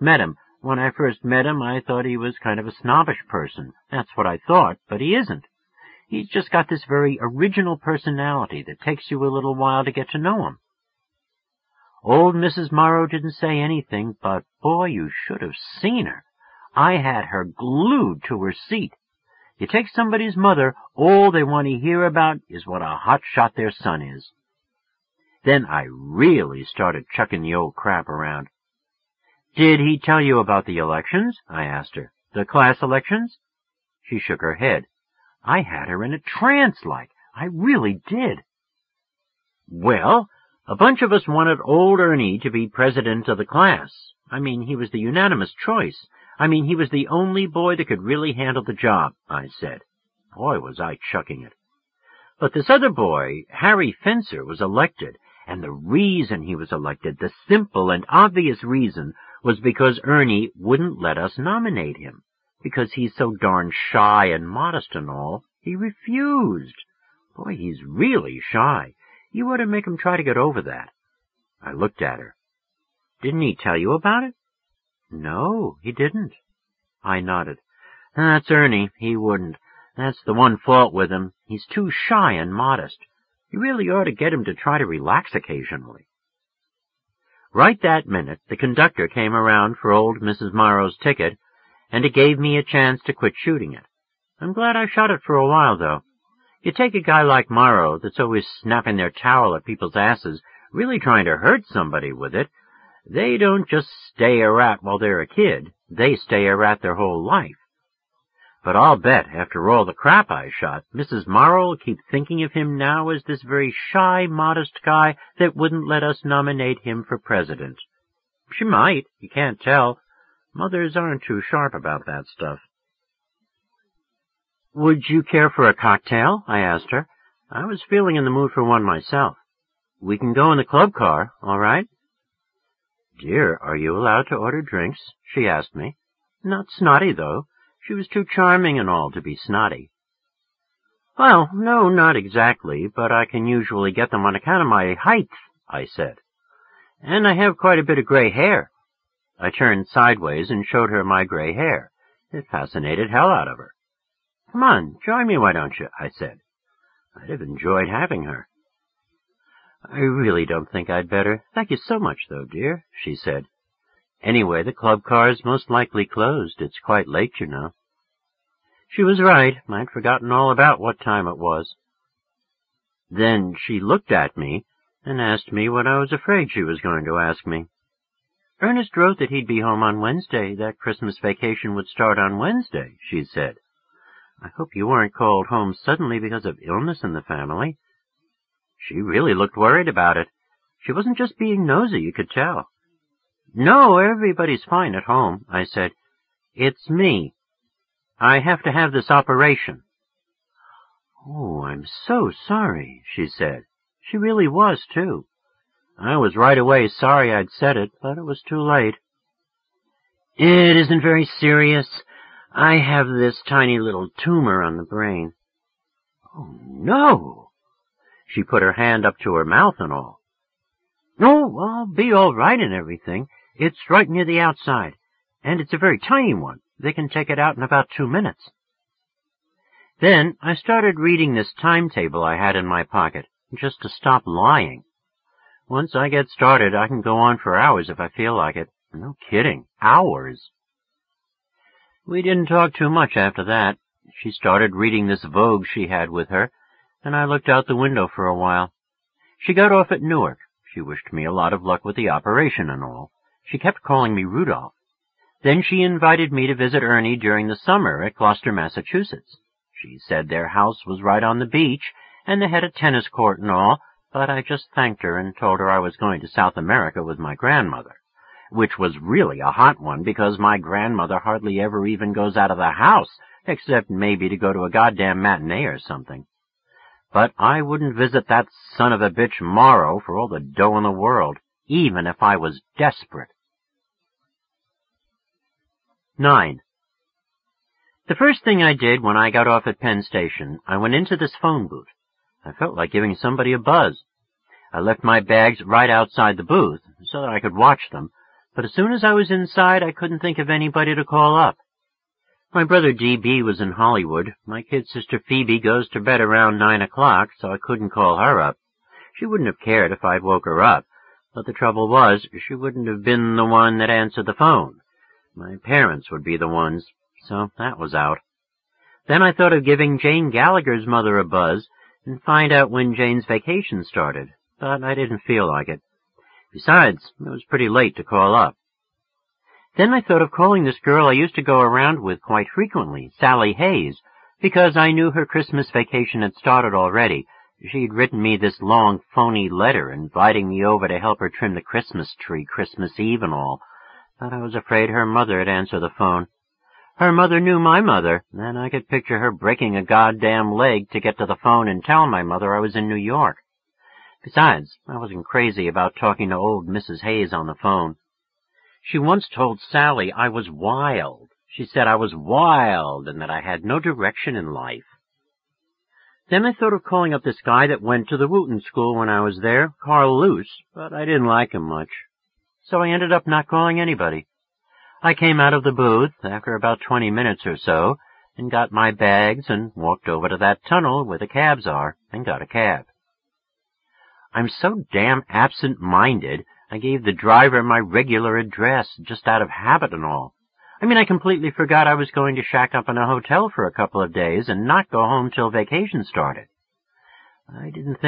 met him. When I first met him, I thought he was kind of a snobbish person. That's what I thought, but he isn't. He's just got this very original personality that takes you a little while to get to know him. Old Mrs. Morrow didn't say anything, but, boy, you should have seen her. I had her glued to her seat. You take somebody's mother, all they want to hear about is what a hot shot their son is. Then I really started chucking the old crap around. "Did he tell you about the elections?" I asked her. "The class elections?" She shook her head. I had her in a trance like. I really did. "Well, a bunch of us wanted old Ernie to be president of the class. I mean, he was the unanimous choice. I mean, he was the only boy that could really handle the job," I said. Boy, was I chucking it. "But this other boy, Harry Fencer, was elected, and the reason he was elected, the simple and obvious reason, was because Ernie wouldn't let us nominate him. Because he's so darn shy and modest and all, he refused. Boy, he's really shy. You ought to make him try to get over that." I looked at her. "Didn't he tell you about it?" "No, he didn't." I nodded. "That's Ernie. He wouldn't. That's the one fault with him. He's too shy and modest. You really ought to get him to try to relax occasionally." Right that minute, the conductor came around for old Mrs. Morrow's ticket, and it gave me a chance to quit shooting it. I'm glad I shot it for a while, though. You take a guy like Morrow that's always snapping their towel at people's asses, really trying to hurt somebody with it, they don't just stay a rat while they're a kid. They stay a rat their whole life. But I'll bet, after all the crap I shot, Mrs. Morrow will keep thinking of him now as this very shy, modest guy that wouldn't let us nominate him for president. She might. You can't tell. Mothers aren't too sharp about that stuff. "Would you care for a cocktail?" I asked her. I was feeling in the mood for one myself. "We can go in the club car, all right?" "Dear, are you allowed to order drinks?" she asked me. Not snotty, though. She was too charming and all to be snotty. "Well, no, not exactly, but I can usually get them on account of my height," I said. "And I have quite a bit of gray hair." I turned sideways and showed her my gray hair. It fascinated hell out of her. "Come on, join me, why don't you?" I said. I'd have enjoyed having her. "I really don't think I'd better. Thank you so much, though, dear," she said. "Anyway, the club car's most likely closed. It's quite late, you know." She was right. I'd forgotten all about what time it was. Then she looked at me and asked me what I was afraid she was going to ask me. "Ernest wrote that he'd be home on Wednesday, that Christmas vacation would start on Wednesday," she said. "I hope you weren't called home suddenly because of illness in the family." She really looked worried about it. She wasn't just being nosy, you could tell. "No, everybody's fine at home," I said. "It's me. I have to have this operation." "Oh, I'm so sorry," she said. She really was, too. I was right away sorry I'd said it, but it was too late. "It isn't very serious. I have this tiny little tumor on the brain." "Oh, no!" She put her hand up to her mouth and all. "No, I'll be all right and everything. It's right near the outside, and it's a very tiny one. They can take it out in about 2 minutes. Then I started reading this timetable I had in my pocket, just to stop lying. Once I get started, I can go on for hours if I feel like it. No kidding, hours. We didn't talk too much after that. She started reading this Vogue she had with her, and I looked out the window for a while. She got off at Newark. She wished me a lot of luck with the operation and all. She kept calling me Rudolph. Then she invited me to visit Ernie during the summer at Gloucester, Massachusetts. She said their house was right on the beach, and they had a tennis court and all, but I just thanked her and told her I was going to South America with my grandmother, which was really a hot one because my grandmother hardly ever even goes out of the house, except maybe to go to a goddamn matinee or something. But I wouldn't visit that son of a bitch Morrow for all the dough in the world, even if I was desperate. 9. The first thing I did when I got off at Penn Station, I went into this phone booth. I felt like giving somebody a buzz. I left my bags right outside the booth so that I could watch them, but as soon as I was inside, I couldn't think of anybody to call up. My brother D.B. was in Hollywood. My kid sister Phoebe goes to bed around 9 o'clock, so I couldn't call her up. She wouldn't have cared if I'd woke her up, but the trouble was she wouldn't have been the one that answered the phone. My parents would be the ones, so that was out. Then I thought of giving Jane Gallagher's mother a buzz and find out when Jane's vacation started, but I didn't feel like it. Besides, it was pretty late to call up. Then I thought of calling this girl I used to go around with quite frequently, Sally Hayes, because I knew her Christmas vacation had started already. She'd written me this long, phony letter inviting me over to help her trim the Christmas tree, Christmas Eve and all, but I was afraid her mother'd answer the phone. Her mother knew my mother, and I could picture her breaking a goddamn leg to get to the phone and tell my mother I was in New York. Besides, I wasn't crazy about talking to old Mrs. Hayes on the phone. She once told Sally I was wild. She said I was wild and that I had no direction in life. Then I thought of calling up this guy that went to the Wooten School when I was there, Carl Luce, but I didn't like him much. So I ended up not calling anybody. I came out of the booth after about 20 minutes or so and got my bags and walked over to that tunnel where the cabs are and got a cab. I'm so damn absent-minded, I gave the driver my regular address just out of habit and all. I completely forgot I was going to shack up in a hotel for a couple of days and not go home till vacation started. I didn't think